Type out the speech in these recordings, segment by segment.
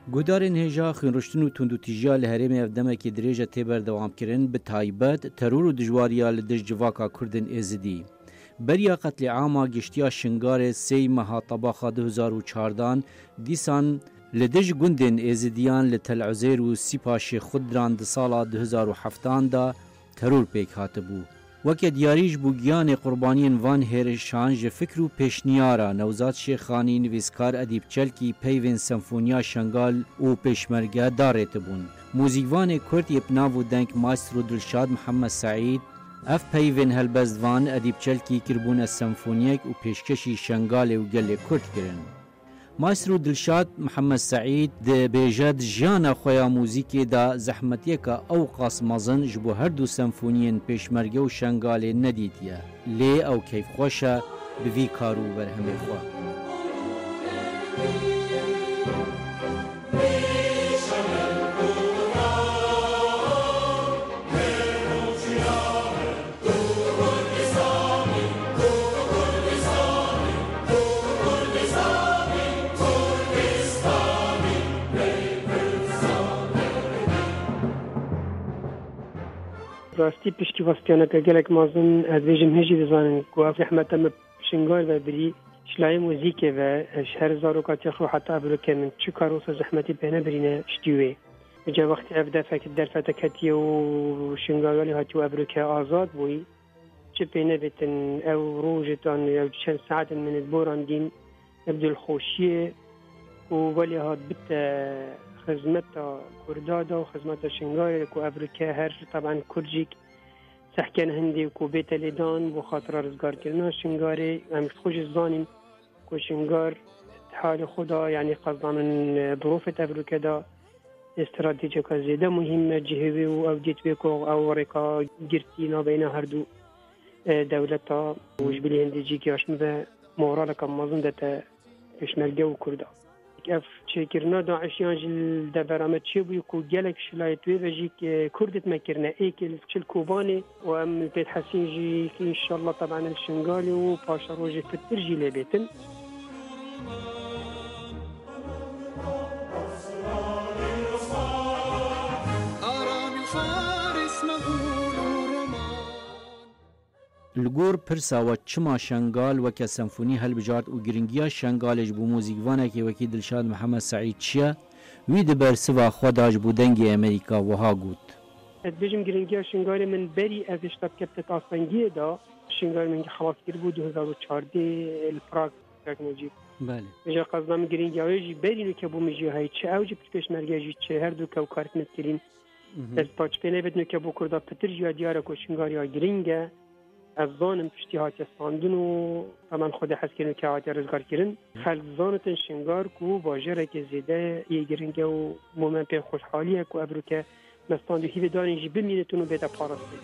گودارên hêja xwînruştin û tundûtîjiya li herêmê ev demekî dirêj tê berdewamkirin bi taybet teror û dijwariya li dijî civaka Kurdên Êzidî. Beriya qetlîama giştiya Şingarê 3 meha tebaxa 2014 dîsan li dijî gundên Êzidiyan li Tel Uzeyr û Sîpaşê Xudran di sala 2017 da teror pêk hatibû. Weke diyarî ji bûgiyanê qurbaniyên van hêrişan ji fikr û pêşniyara Newzad Şêxanî nivîskar Edîb Çelkî peyvên Senfoniya Şengal û Pêşmerge darê tibûn. Mûzîkvanê Kurd yê pinav û deng Maestro Dilşad Mihemed Saîd ev peyvên helbestvan Edîb Çelkî kirbûne senfoniyek û pêşkeşî Şengalê û gelê Kurd kirin. Maestro Dilşad Mihemed Saîd dibêje di jiyana xwe ya mûzîkê da zehmetiyeka ew qasmezin ji bo her du senfoniyên Pêşmerge û Şengalê nedîtiye. Lê ew keyfxweş e bi vî kar û berhemê xwe. راستی پشتیوانیانه که گلک مازن از ویژم هجی بزنن که زحمت هم شنگار و بری شلای موزیک و شهر زاروکاتی خو حتی ابروکه من چه کاروس زحمتی بینه برینه شتیوه جا وقتی افده فکر در فتکتی و شنگارالی هاتی و ابروکه آزاد بوی چه بینه بیتن او روجتان او چند ساعت من البوران دین ابدو الخوشیه و ولی هات بت خدمت کردادا و خدمت شنگاری که افریقا هر طبعا کرجیک سحکن هندی و بیت لیدان و خاطر رزگار کردن شنگاری هم خوش زانیم که شنگار حال خدا یعنی قصدان ظروف افریقا دا استراتژی که زیاده مهم جهوی و اودیت بکو او رکا گرتینا بین هر دو دولتا و جبلی هندی جی که اشمده مورال کم مازن دتا پشمرگه و کردا اف چکرنا داعشیان جل دبرامت چه بوی کو گلک شلایت وی وجی کردت مکرنا ایکل چل کوبانی و ام بیت حسین جی که انشالله طبعا الشنغالي و پاشا روجی فتر جی لبیتن لگور پرسا و چما شنگال و که سمفونی هلبجارد و گرنگیا شنگالش بو موزیکوانه که وکی دلشاد محمد سعید چیه وی دبر سوا خوداش بو دنگ امریکا وها گود بجم گرنگیا شنگال من بری از اشتاب کبتت آسنگیه دا شنگال من خلاص گیر بود 2014 الپراگ تکنولوژی بله بجا قصدام گرنگیا جی بری نو که بو مجیه های چه اوجی پتکش مرگه جی چه هر دو که و کارت نتکرین از پاچ پینه بد نو که بو کرده پتر جیا دیاره که شنگالیا گرنگه از زانم پشتی هاتی استاندن و طبعا خود حس کردن که هاتی رزگار کردن خلق زانتن شنگار کو باجره که زیده یه گرنگه و مومن پی خوشحالیه که ابرو که مستاندو هیوی دارین جی بمیرتون و بیده پارسته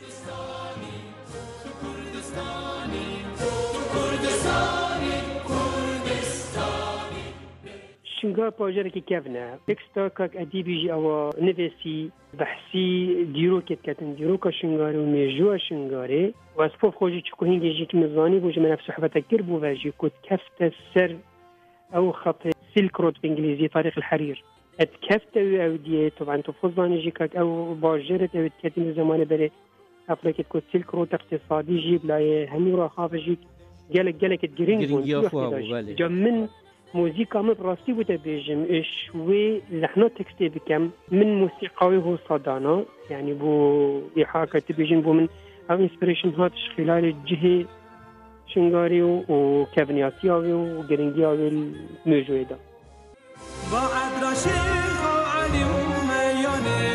شنگار باجره که کفنه اکستا که ادیبی جی او نویسی بحثی دیروکت کتن دیروکا شنگاری و میجوه شنگاری و از فوف خوشی چکو هنگی جی که مزانی بوجه من افسو حفظه کر بو واجی کد کفت سر او خط سلك رود بانجليزي طريق الحرير اتكفت او دي طبعا تفضلاني جي كاك او باجرت او تكتم زمان بري افريكت كود سلك رود اقتصادي جيب لا هنورا خاف جيك جالك الجرينج جا من موسيقى من راسي وتبيجم شوي لحنا تكستي بكم من موسيقاوي هو صدانا يعني بو إحاكة تبيجم بو من او انسبريشن هاتش خلال الجهة شنگاری و کبنیاتیاوی و گرنگیاوی الموجوده دا بعد رشیخ علی میانه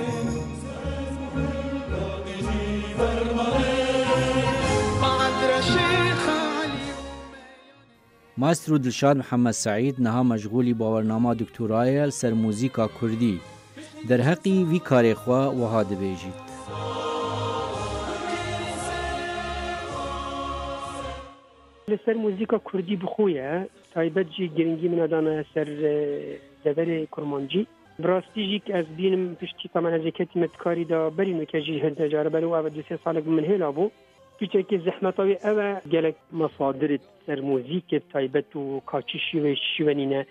ماسترو دلشاد محمد سعید نها مشغولی باورنامه دکتورای سر موزیکا کردی در حقی وی کاری خوا وها دبیجید سر موزیکا کردی بخویه تایبت جی گرنگی من ادانه سر دبر کرمانجی براستی جی که از بینم پشتی طبعا از یکتی متکاری دا برینو که جی هنده جاره برو او 2-3 سالک من هیلا بو پیچه که زحمتاوی او گلک مصادرت سر موزیک تایبت و کاچی شیوه شیوانینه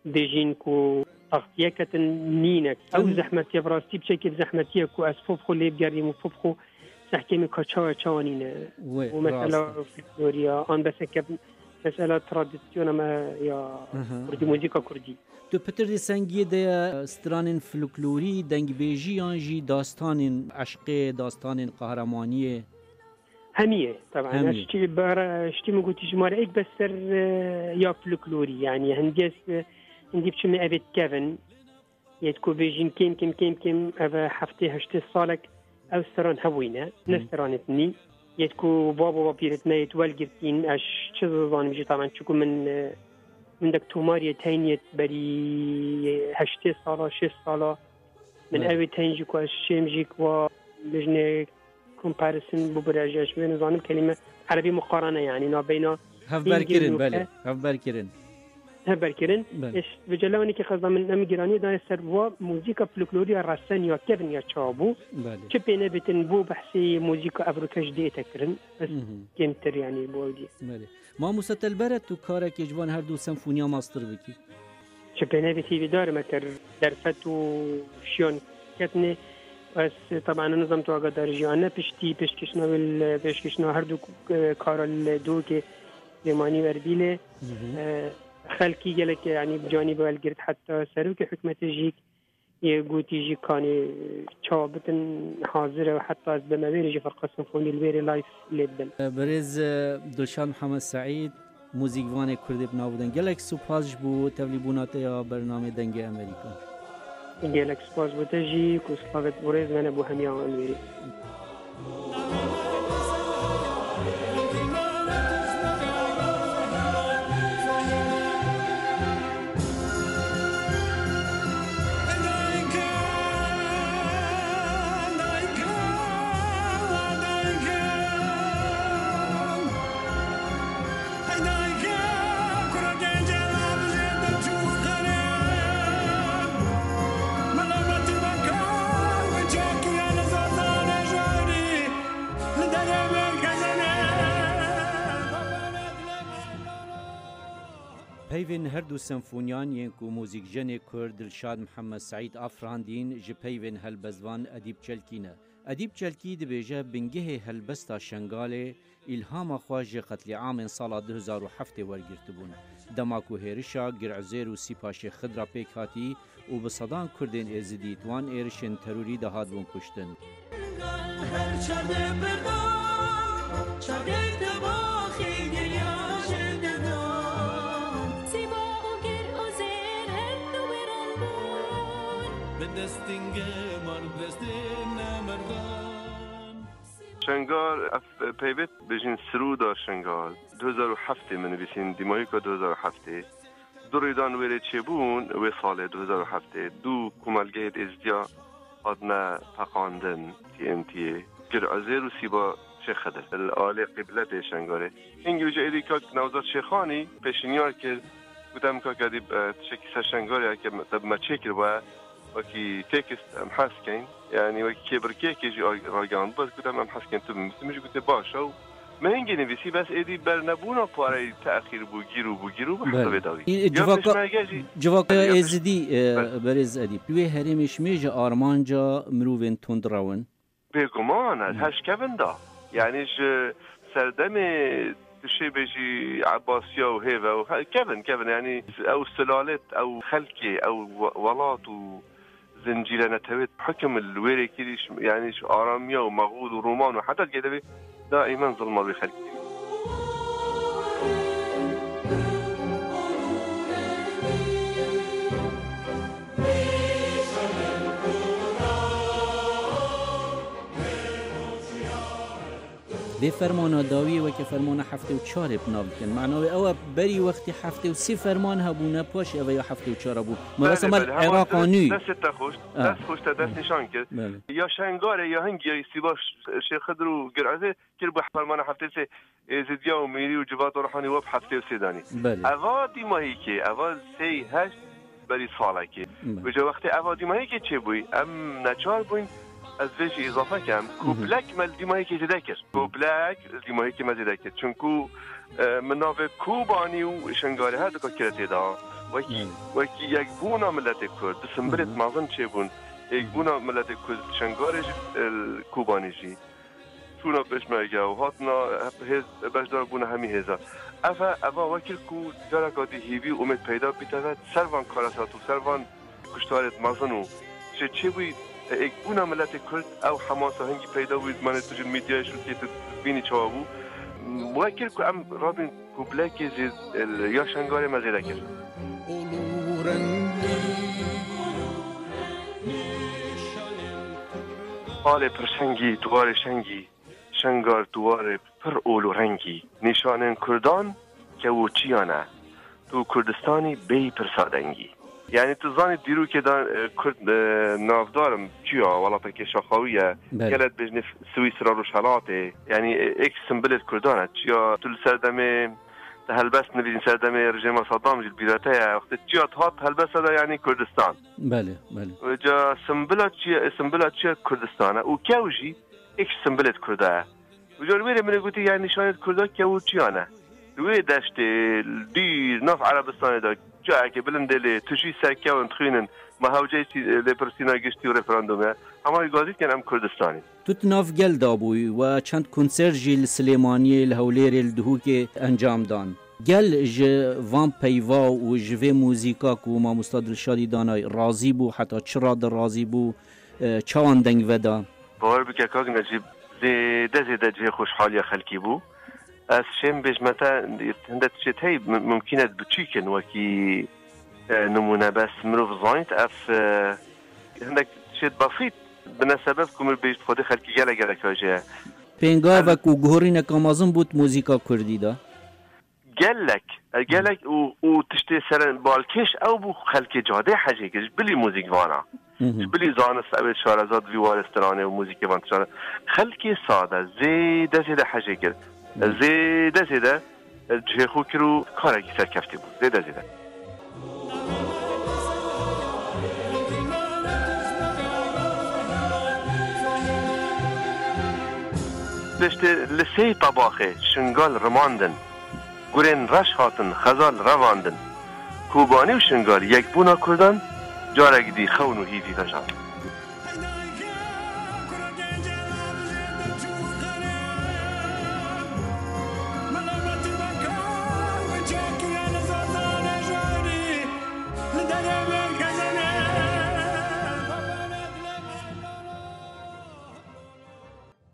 بيجين كو تغطية كتن نينك أو زحمتي براسي بشكل زحمتي كو أسفوف خو اللي بجري مفوفخو سحكي من كاتشاوا تشاوانينا ومسألة فلوريا أن بس كب مسألة تراديسيون ما يا كردي موسيقى كردي تو پتر دی سنگی ده ستران فلکلوری دنگ بیجی آنجی داستان عشق داستان قهرمانی همية طبعا اشتي ما قلت جمارة ايك بس سر يا فلكلوري يعني هندي بشمي ابيت كيفن يتكو بيجين كيم ابا حفتي هشتي صالك او سران هوينا نستران اتني يتكو بابا بابيرتنا يتوالقرتين اش چزازان بيجي طبعا چكو من دك تومارية تاينيت بري هشتي صالة 6 صالة من اوي تاينجيكو اش شيمجيكو بجنك كومباريسن ببراجاش من نظام كلمة عربي مقارنة يعني ما بين هفبركرن بله هفبركرن إيش بجلوني كخزنا من أميراني ده سروا موسيقى فلكلورية راسن يا كيفن يا شابو شبينا بتنبو بحسي موسيقى أفريقيا جديدة تكرن بس كمتر يعني بودي ما مستل برد تو كارك يجوان هر دو سمفونيا ماستر بكي شبينا بتي بدار متر درفت وشيون كتني بس طبعا نظام تو اقدر جانا بشكشنا هر دو كار الدو كي زماني وربيله خلقي جلك يعني بجانب الجرد حتى سروك حكمة جيك يقوتي جي كاني شابتن حاضرة وحتى بمبيرجي فرقة سمفوني البيري لايف لبن برز دلشاد محمد سعيد موزیکوان کردی بنابودن گلک سپاس بو تبلیغات یا برنامه دنگ امریکا گلک سپاس بو تجی کوسلاوت برز من ابو همیا الویری پیوین هر دو سمفونیان ینکو موزیک جن کرد دلشاد محمد سعید افراندین ج پیوین هلبزوان ادیب چلکینه ادیب چلکی دبیجه بنگه هلبستا شنگاله الهام خواج قتل عام سال 2007 ورگرتبون دماکو هرشا گرعزیر و سیپاش خضرا پیک هاتی و بصدان کردین ازدی توان ایرشن تروری دهاد بون کشتن شنگار پیوت بجین سرودا شنگار 2007 من بیسین دیمایکا 2007 دو ریدان ویره چه بون و سال 2007 دو کمالگه ازدیا آدنا پاقاندن TNT گر ازیر و سیبا چه خدر الآلی قبلت شنگاره اینگه بجا ایدی که نوزاد شیخانی پیشنیار که بودم که کدی چکی سشنگاره که ما چکر باید وكي تكست ام حاسكين يعني وكي بركيك يجي راجعون بس كده ام حاسكين تم مش قلت باشا ما هنجي نفسي بس ايدي برنبونا باري تاخير بوغيرو بحسب داوي جواكا ازدي برز ادي بلوي هرمش ميجا ارمانجا مروفين توندراون بيغمان هاش كيفن دا يعني سردمي شيء بيجي عباسية وهيفا كيفن يعني او سلالات او خلكي او ولات زنجيرة نتويت حكم الويري كيريش يعني آرامية ومغول ورومان وحتى كده دائما ظلمة بخلقي به فرمان داوی و که فرمان هفته و چهار ابناب کن معنی او بری وقتی هفته و سی فرمان هبونه پاش او یا هفته و چهار بود مراسم العراقانی دست خوش دست نشان کرد یا شنگاره یا هنگی یا سیباش شیخ خضر و گرعزه که به فرمان هفته سه زدیا و میری و جواد و روحانی و هفته و سی دانی اوا دیماهی که اوا سی هشت بری ساله که بجا وقتی اوا دیماهی که چه بوی ام نچار بوین از ویش اضافه کم کوبلک مل دیمایی که زده کوبلک دیمایی که مزیده کرد چونکو مناوه کوبانی و شنگاره ها دکا کرده دا وکی یک بونا ملت کرد سنبلت مازن چه بون یک بونا ملت کرد شنگارش کوبانیجی چونا پشمرگه و هاتنا بشدار بونا همی هزا افا وکیل کو جارکاتی هیوی امید پیدا بیتاید سروان کارسات و سروان کشتارت مازن و چه بوی یک بونا ملت کرد او حماسه هنگی پیدا بوید من توجه میدیای شد که بینی چوابو وکیل کو ام رابین کوبلکی زید یا شنگار مزیده کرد حال پرشنگی دوار شنگی شنگار دوار پر اولو رنگی نشان کردان که او چیانه تو کردستانی بی پرسادنگی یعنی تو زانی دیرو که کرد نافدارم چیا والا پاکی شاخاویه گلت بجنه سویسرا رو شلاته یعنی ایک سنبلت کردانه چیا تو سردمه هلبس نبیدین سردمه رژیم صدام جل بیراته وقتی چیا تهات هلبس دا یعنی کردستان بله و جا سنبلت چیا کردستانه و کهوجی ایک سنبلت کرده و جا رویره منه گوتی یعنی نشانت کرده که او چیانه روی دشت دیر ناف عربستان دا جا که بلنده تجی سرکه و انتخینن محاوجه لپرسینا گشتی و رفراندومه همه گازید که هم کردستانی توت ناف گل دابوی و چند کنسرجی لسلیمانی الهولیر الدهو که انجام دان گل وان پیوا و جوه موزیکا که ما مستاد الشادی دانای راضی بو حتی چرا در راضی بو چوان دنگ ودا باور بکه کاغ نجیب زیده جوه خوشحالی خلکی بو از شم بجمتا هندت شد هی ممکنه بچیکن وکی نمونه بس مروف زاینت اف هندک شد بافیت بنا سبب کمر بیشت خود خلکی گله کاجه پینگا و کو گوری نکامازم بود موزیکا کردی دا گلک و تشتی سرن بالکش او بو خلکی جاده حجه کش بلی موزیک وانا بلی زانست اوید شارزاد ویوارسترانه و موزیک وانتشانه خلکی ساده زیده حجه کرد زیده جه خو کرو کارکی سرکفتی بود زیده دشت لسی طباخه شنگال رماندن گرین رش هاتن خزال رواندن کوبانی و شنگال یک بونا کردن جارگ دی خون و هیوی داشتن